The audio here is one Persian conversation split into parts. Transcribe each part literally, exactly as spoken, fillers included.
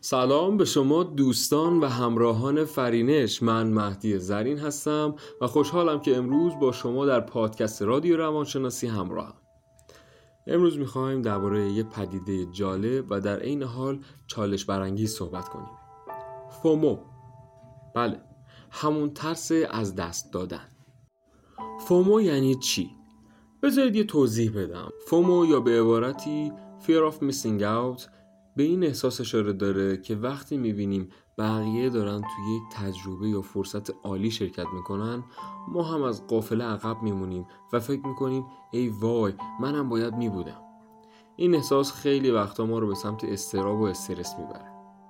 سلام به شما دوستان و همراهان فرینش. من مهدی زرین هستم و خوشحالم که امروز با شما در پادکست رادیو روانشناسی همراهم. امروز میخوایم درباره یه پدیده جالب و در عین حال چالش برانگیز صحبت کنیم. فومو. بله، همون ترس از دست دادن. فومو یعنی چی؟ بذارید یه توضیح بدم. فومو یا به عبارتی Fear of Missing Out به این احساس اشاره داره که وقتی میبینیم بقیه دارن توی یک تجربه یا فرصت عالی شرکت میکنن، ما هم از قافله عقب میمونیم و فکر میکنیم ای وای منم باید میبودم. این احساس خیلی وقتا ما رو به سمت اضطراب و استرس میبره.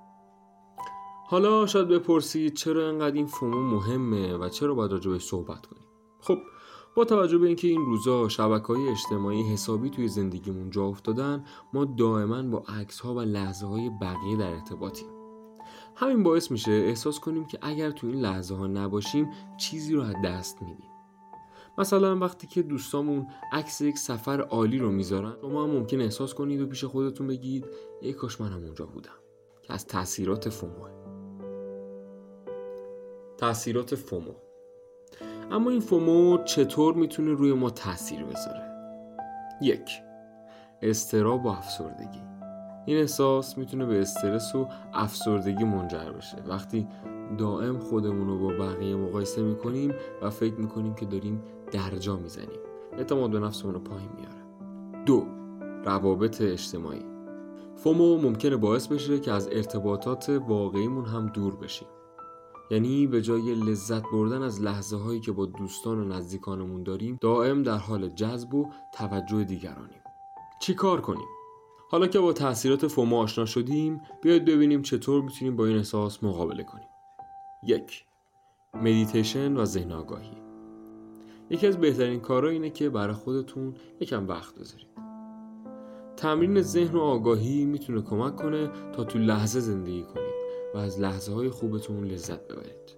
حالا شاید بپرسید چرا اینقدر این فومو مهمه و چرا باید راجع بهش صحبت کنیم؟ خب با توجه به اینکه این روزا شبکه‌های اجتماعی حسابی توی زندگیمون جا افتادن، ما دائما با عکس‌ها و لحظه‌های بقیه در ارتباطیم. همین باعث میشه احساس کنیم که اگر توی این لحظه‌ها نباشیم چیزی رو از دست میدیم. مثلا وقتی که دوستامون عکس یک سفر عالی رو میذارن، شما هم ممکن احساس کنید و پیش خودتون بگید ای کاش منم اونجا بودم، که از تأثیرات فومو. تأثیرات فومو. اما این فومو چطور میتونه روی ما تأثیر بذاره؟ یک، اضطراب و افسردگی. این احساس میتونه به استرس و افسردگی منجر بشه وقتی دائم خودمون رو با بقیه مقایسه میکنیم و فکر میکنیم که داریم درجا میزنیم. اعتماد به نفسمون رو پایین میاره. دو، روابط اجتماعی. فومو ممکنه باعث بشه که از ارتباطات واقعیمون هم دور بشیم. یعنی به جای لذت بردن از لحظه هایی که با دوستان و نزدیکانمون داریم، دائم در حال جذب و توجه دیگرانیم. چی کار کنیم؟ حالا که با تأثیرات فومو آشنا شدیم، بیاید ببینیم چطور میتونیم با این احساس مقابله کنیم. یک، مدیتیشن و ذهن آگاهی. یکی از بهترین کارها اینه که برای خودتون یکم وقت بذارید. تمرین ذهن و آگاهی میتونه کمک کنه تا تو لحظه زندگی کنید و از لحظه های خوبتون لذت ببرید.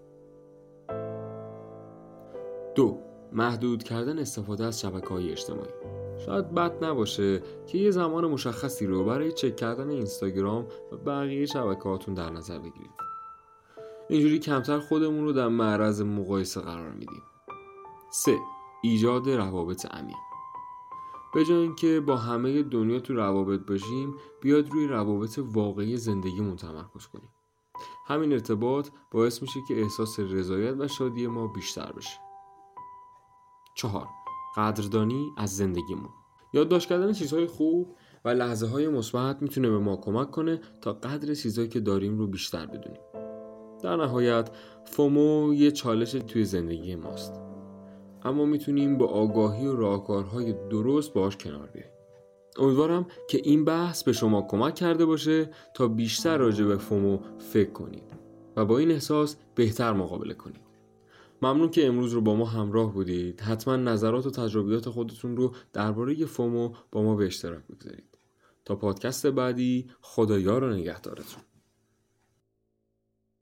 دو، محدود کردن استفاده از شبکه‌های اجتماعی. شاید بد نباشه که یه زمان مشخصی رو برای چک کردن اینستاگرام و بقیه شبکه‌هاتون در نظر بگیرید. اینجوری کمتر خودمون رو در معرض مقایسه قرار میدیم. سه، ایجاد روابط عمیق. به جای اینکه با همه دنیا تو روابط باشیم، بیاد روی روابط واقعی زندگیمون تمرکز کنیم. همین ارتباط باعث میشه که احساس رضایت و شادی ما بیشتر بشه. چهار، قدردانی از زندگیمون. یادداشت کردن چیزهای خوب و لحظه‌های مثبت میتونه به ما کمک کنه تا قدر چیزایی که داریم رو بیشتر بدونیم. در نهایت فومو یه چالش توی زندگی ماست، اما میتونیم با آگاهی و راهکارهای درست باهاش کنار بیاییم. امیدوارم که این بحث به شما کمک کرده باشه تا بیشتر راجع به فومو فکر کنید و با این احساس بهتر مقابله کنید. ممنون که امروز رو با ما همراه بودید. حتما نظرات و تجربیات خودتون رو درباره فومو با ما به اشتراک بگذارید. تا پادکست بعدی، خدایا رو نگهدارتون.